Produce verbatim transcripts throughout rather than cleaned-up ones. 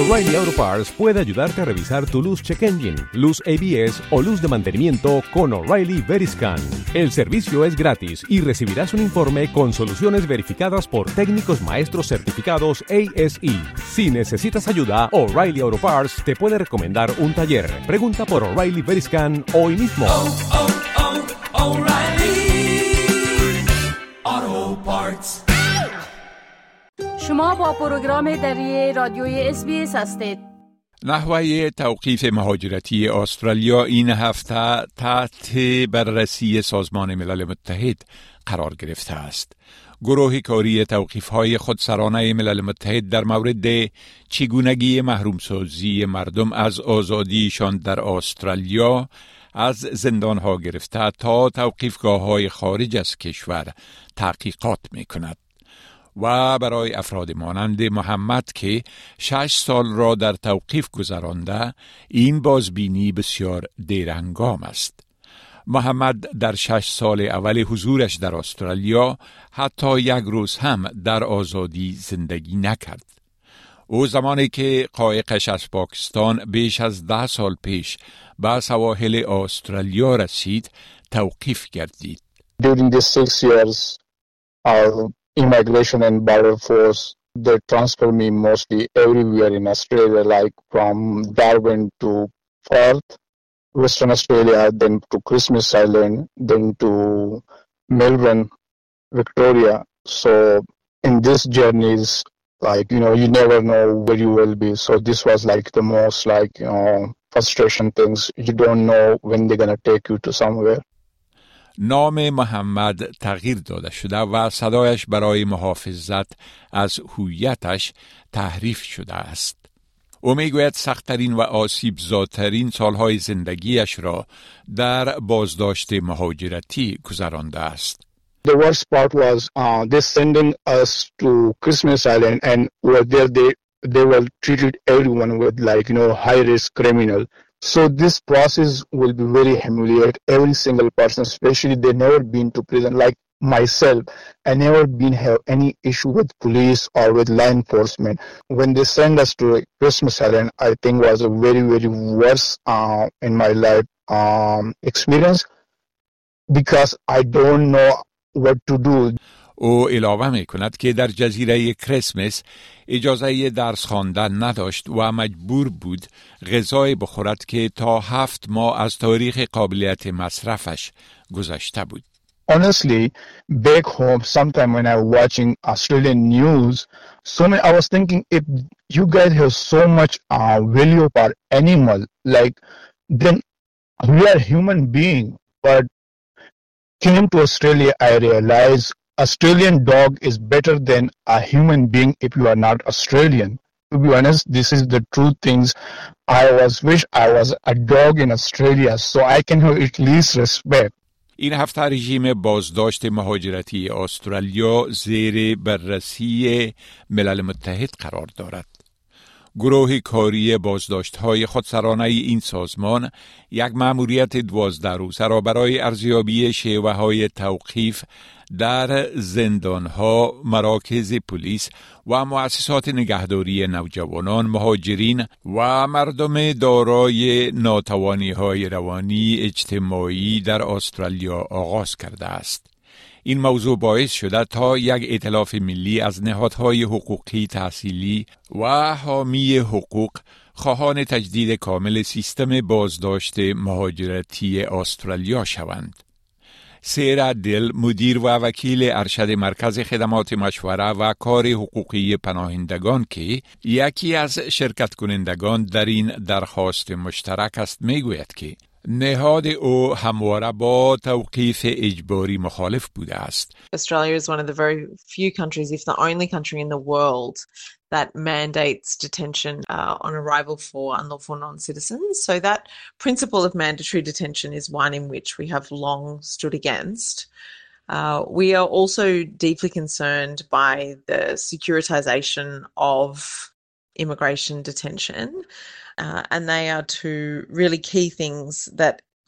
O'Reilly Auto Parts puede ayudarte a revisar tu luz check engine, luz A B S o luz de mantenimiento con O'Reilly Veriscan. El servicio es gratis y recibirás un informe con soluciones verificadas por técnicos maestros certificados A S E. Si necesitas ayuda, O'Reilly Auto Parts te puede recomendar un taller. Pregunta por O'Reilly Veriscan hoy mismo. Oh, oh, oh, O'Reilly Auto Parts. شما با پروگرام دری رادیوی اس بی اس هستید. نحوه توقیف مهاجرتی استرالیا این هفته تحت بررسی سازمان ملل متحد قرار گرفته است. گروه کاری توقیف‌های خودسرانه ملل متحد در مورد چگونگی محرومسازی مردم از آزادیشان در استرالیا از زندانها گرفته تا توقیفگاه‌های خارج از کشور تحقیقات می‌کند. و برای افراد مانند محمد که شش سال را در توقیف گذرانده این بازبینی بسیار دیرهنگام است. محمد در شش سال اول حضورش در استرالیا حتی یک روز هم در آزادی زندگی نکرد. او زمانی که قایقش از پاکستان بیش از ده سال پیش به سواحل استرالیا رسید توقیف گردید. During these six years, our Immigration and Border Force, they transfer me mostly everywhere in Australia, like from Darwin to Perth, Western Australia, then to Christmas Island, then to Melbourne, Victoria. So in these journeys, like, you know, you never know where you will be. So this was like the most like, you know, frustration things. You don't know when they're going to take you to somewhere. نام محمد تغییر داده شده و صدایش برای محافظت از هویتش تحریف شده است. او میگوید سخت‌ترین و آسیب‌زاترین سالهای زندگیش را در بازداشت مهاجرتی گذرانده است. The worst part was uh, they sending us to Christmas Island, and were there they they were treated everyone with like, you know, high risk criminal. So this process will be very humiliate every single person, especially they never been to prison. Like myself, I never been have any issue with police or with law enforcement. When they send us to Christmas Island, I think was a very very worst uh, in my life um, experience because I don't know what to do. او علاوه می کند که در جزیره کریسمس اجازه درس خواندن نداشت و مجبور بود غذای بخورد که تا هفت ماه از تاریخ قابلیت مصرفش گذشته بود. Honestly, back home, sometime when I was watching Australian news, so many, I was thinking, if you guys have so much uh, value for animal, like, then we are human being. But came to Australia, I realized Australian dog is better than a human being if you are not Australian. To be honest, this is the true things. I was wish I was a dog in Australia so I can have at least respect. این هفته رژیم بازداشت مهاجرتی استرالیا زیر بررسی ملل متحد قرار دارد. گروه کاری بازداشت‌های خودسرانه این سازمان یک مأموریت دوازده روزه را برای ارزیابی شیوه‌های توقیف در زندان‌ها، مراکز پلیس و مؤسسات نگهداری نوجوانان، مهاجرین و مردم دارای ناتوانی‌های روانی اجتماعی در استرالیا آغاز کرده است. این موضوع باعث شده تا یک ائتلاف ملی از نهادهای حقوقی تحصیلی و حامی حقوق خواهان تجدید کامل سیستم بازداشت مهاجرتی استرالیا شوند. سیرا دل، مدیر و وکیل ارشد مرکز خدمات مشوره و کار حقوقی پناهندگان که یکی از شرکت کنندگان در این درخواست مشترک است، میگوید که نهاد او همواره با توقیف اجباری مخالف بوده است. Australia is one of the very few countries, if the only country in the world, that mandates detention uh, on arrival for unlawful non-citizens. So that principle of mandatory detention is one in which we have long stood against. Uh, we are also deeply concerned by the securitization of immigration detention. Uh, and they are two really key things that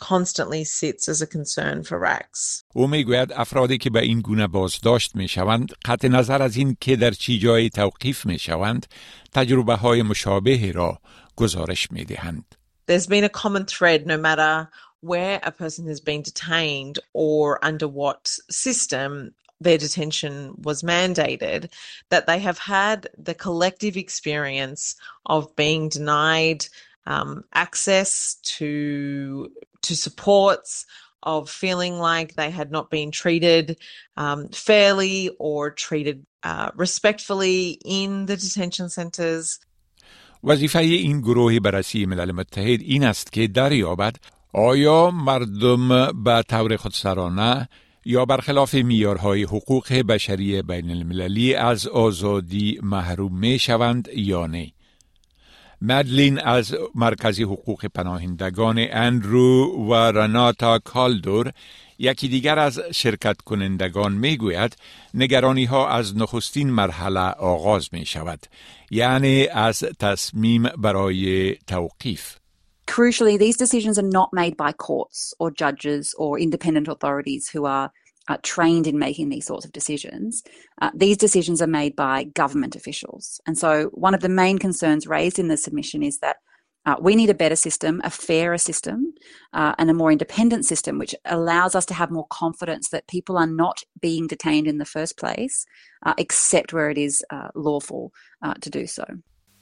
constantly sits as a concern for R A C S. او میگوید افرادی که به این گونه بازداشت میشوند قطع نظر از این که در چی جای توقیف میشوند تجربه های مشابه را گزارش میدهند. There's been a common thread no matter where a person has been detained or under what system their detention was mandated, that they have had the collective experience of being denied um, access to to supports, of feeling like they had not been treated um, fairly or treated uh, respectfully in the detention centres. وظیفه این گروه بررسی ملل متحد این است که دریابد آیا مردم به طور خودسرانه یا برخلاف معیارهای حقوق بشری بین المللی از آزادی محروم می شوند یا نه. مدلین از مرکز حقوق پناهندگان اندرو و رناتا کالدور یکی دیگر از شرکت کنندگان می گوید نگرانی ها از نخستین مرحله آغاز می شود، یعنی از تصمیم برای توقیف. Crucially, these decisions are not made by courts or judges or independent authorities who are uh, trained in making these sorts of decisions. Uh, these decisions are made by government officials. And so one of the main concerns raised in the submission is that uh, we need a better system, a fairer system, uh, and a more independent system which allows us to have more confidence that people are not being detained in the first place, uh, except where it is uh, lawful uh, to do so.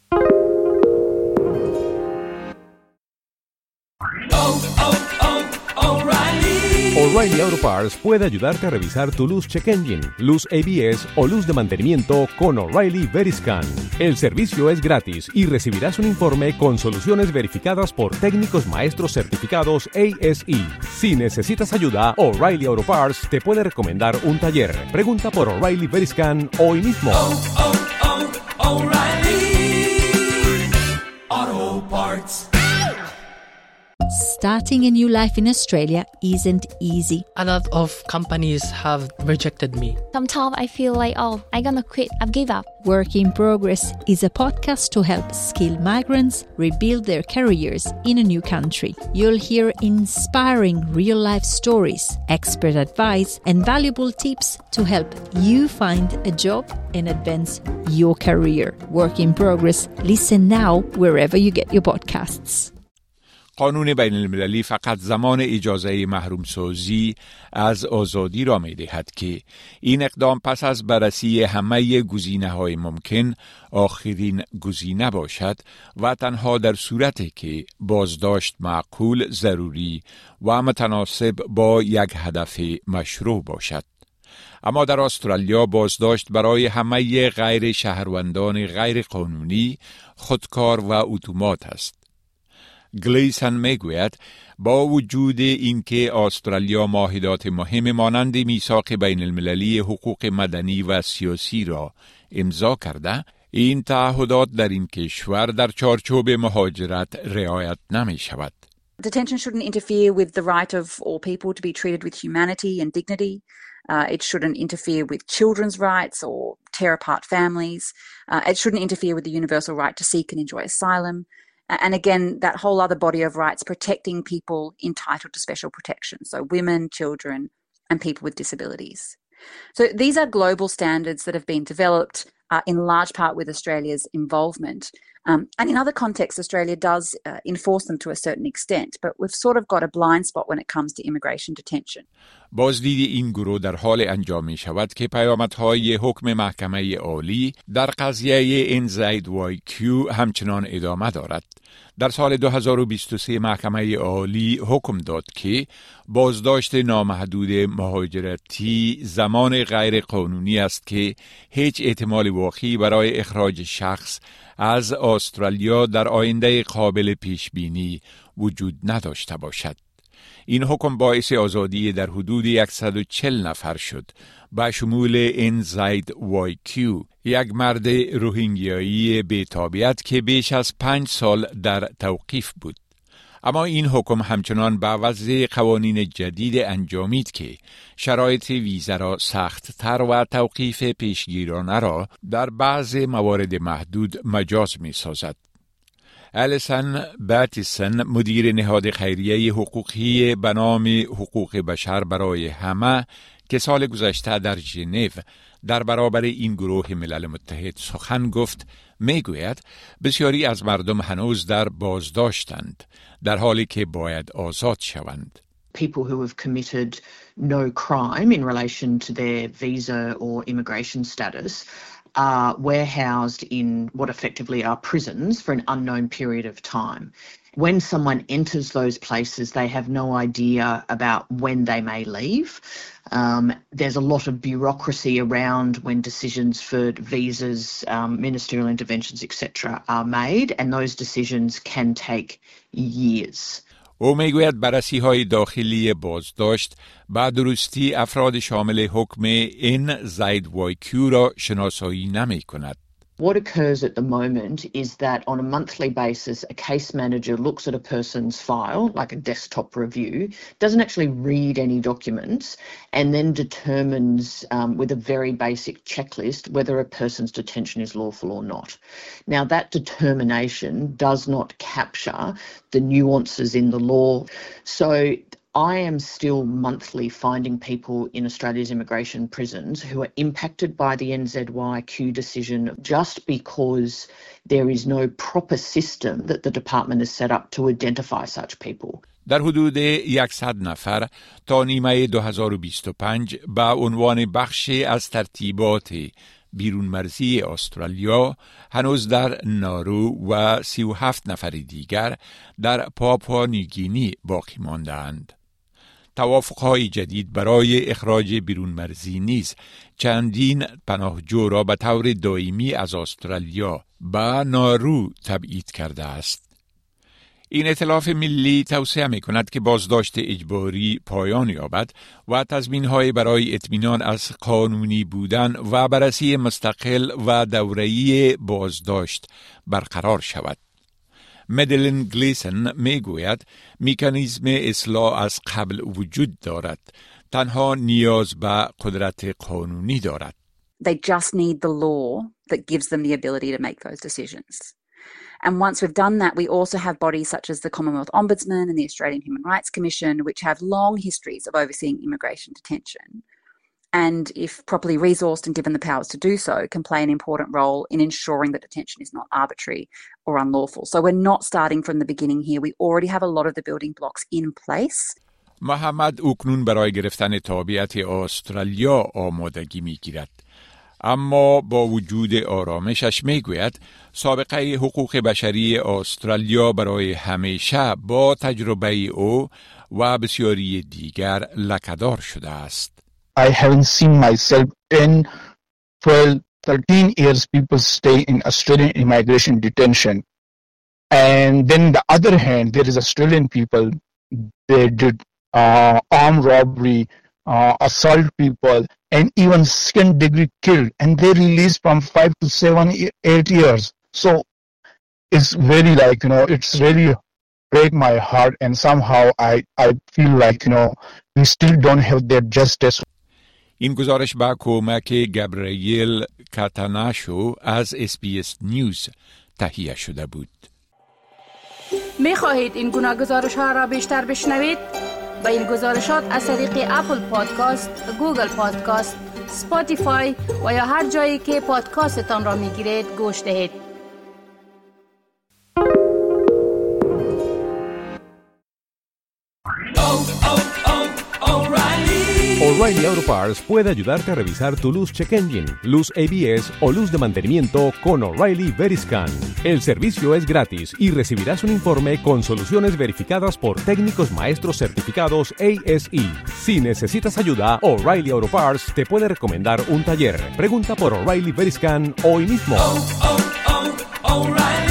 O'Reilly Auto Parts puede ayudarte a revisar tu luz check engine, luz A B S o luz de mantenimiento con O'Reilly Veriscan. El servicio es gratis y recibirás un informe con soluciones verificadas por técnicos maestros certificados A S E. Si necesitas ayuda, O'Reilly Auto Parts te puede recomendar un taller. Pregunta por O'Reilly Veriscan hoy mismo. Oh, oh, oh, O'Reilly Auto Parts. Starting a new life in Australia isn't easy. A lot of companies have rejected me. Sometimes I feel like, oh, I'm gonna quit, I've given up. Work in Progress is a podcast to help skilled migrants rebuild their careers in a new country. You'll hear inspiring real-life stories, expert advice, and valuable tips to help you find a job and advance your career. Work in Progress. Listen now wherever you get your podcasts. قانون بین المللی فقط زمان اجازه محروم سازی از آزادی را می دهد که این اقدام پس از بررسی همه گزینه های ممکن آخرین گزینه باشد و تنها در صورتی که بازداشت معقول، ضروری و متناسب با یک هدف مشروع باشد. اما در استرالیا بازداشت برای همه غیر شهروندان غیر قانونی خودکار و اتومات است. گلیسن میگوید با وجود اینکه استرالیا معاهدات مهم مانند میثاق بین المللی حقوق مدنی و سیاسی را امضا کرده، این تعهدات در این کشور در چارچوب مهاجرت رعایت نمی شود. Detention shouldn't interfere with the right of all people to be treated with humanity and dignity. Uh, it shouldn't interfere with children's rights or tear apart families. Uh, it shouldn't interfere with the universal right to seek and enjoy asylum. And again, that whole other body of rights protecting people entitled to special protection. So women, children, and people with disabilities. So these are global standards that have been developed uh, in large part with Australia's involvement. Um, and in other contexts, Australia does uh, enforce them to a certain extent, but we've sort of got a blind spot when it comes to immigration detention. بازدید این گروه در حال انجام می شود که پیامدهای حکم محکمه عالی در قضیه ان زید وای کیو همچنان ادامه دارد. در سال دو هزار و بیست و سه محکمه عالی حکم داد که بازداشت نامحدود مهاجرتی زمان غیر قانونی است که هیچ احتمال واقعی برای اخراج شخص از استرالیا در آینده قابل پیش بینی وجود نداشته باشد. این حکم باعث آزادی در حدود صد و چهل نفر شد، به شمول ان زید وای کیو، یک مرد روهینگیایی بی‌تابعیت که بیش از پنج سال در توقیف بود. اما این حکم همچنان به وضع قوانین جدید انجامید که شرایط ویزا را سخت تر و توقیف پیشگیرانه را در بعض موارد محدود مجاز می سازد. الیسن باتیسن مدیر نهاد خیریه حقوقی به نام حقوق بشر برای همه که سال گذشته در ژنو در برابر این گروه ملل متحد سخن گفت، میگوید بسیاری از مردم هنوز در بازداشتند در حالی که باید آزاد شوند. People who have committed no crime in relation to their visa or immigration status are warehoused in what effectively are prisons for an unknown period of time. When someone enters those places, they have no idea about when they may leave. Um, there's a lot of bureaucracy around when decisions for visas, um, ministerial interventions, et cetera are made, and those decisions can take years. او میگوید بررسی های داخلی بازداشت به درستی افراد شامل حکم این زید وای کیو را شناسایی نمی کند. What occurs at the moment is that on a monthly basis, a case manager looks at a person's file, like a desktop review, doesn't actually read any documents, and then determines um, with a very basic checklist whether a person's detention is lawful or not. Now, that determination does not capture the nuances in the law. So I am still monthly finding people in Australia's immigration prisons who are impacted by the N Z Y Q decision just because there is no proper system that the department has set up to identify such people. در حدود صد نفر تا نیمه دو هزار و بیست و پنج به عنوان بخشی از ترتیبات بیرون مرزی استرالیا هنوز در نارو و سی و هفت نفر دیگر در پاپوا نیوگینی باقی مانده‌اند. توافق‌های جدید برای اخراج بیرون مرزی نیز چندین پناهجو را به طور دائمی از استرالیا به نارو تبعید کرده است. این ائتلاف ملی توصیه می‌کند که بازداشت اجباری پایان یابد و تضمین‌های برای اطمینان از قانونی بودن و بررسی مستقل و دوره‌ای بازداشت برقرار شود. مدلین گلیسن میگوید مکانیزم اصلاح از قبل وجود دارد، تنها نیاز به قدرت قانونی دارد. They just need the law that gives them the ability to make those decisions. And once we've done that, we also have bodies such as the Commonwealth Ombudsman and the Australian Human Rights Commission, which have long histories of overseeing immigration detention. And if properly resourced and given the powers to do so, can play an important role in ensuring that detention is not arbitrary or unlawful. So we're not starting from the beginning here. We already have a lot of the building blocks in place. محمد اکنون برای گرفتن تابعیت استرالیا آمادگی می‌گیرد. اما با وجود آرامشش میگوید سابقه حقوق بشری استرالیا برای همیشه با تجربه او و بسیاری دیگر لکه‌دار شده است. I haven't seen myself ten, twelve, thirteen years people stay in Australian immigration detention. And then the other hand, there is Australian people, they did uh, armed robbery, uh, assault people, and even second degree killed. And they released from five to seven, eight years. So it's very like, you know, it's really break my heart. And somehow I, I feel like, you know, we still don't have that justice. این گزارش با کمک گابریل کاتاناشو از اس بی اس نیوز تهیه شده بود. می خواهید این گناه گزارش ها را بیشتر بشنوید؟ با این گزارشات از طریق اپل پادکاست، گوگل پادکاست، سپاتیفای و یا هر جایی که پادکاستتان را می گیرید گوش دهید. O'Reilly Auto Parts puede ayudarte a revisar tu luz check engine, luz A B S o luz de mantenimiento con O'Reilly Veriscan. El servicio es gratis y recibirás un informe con soluciones verificadas por técnicos maestros certificados A S E. Si necesitas ayuda, O'Reilly Auto Parts te puede recomendar un taller. Pregunta por O'Reilly Veriscan hoy mismo. Oh, oh, oh, O'Reilly.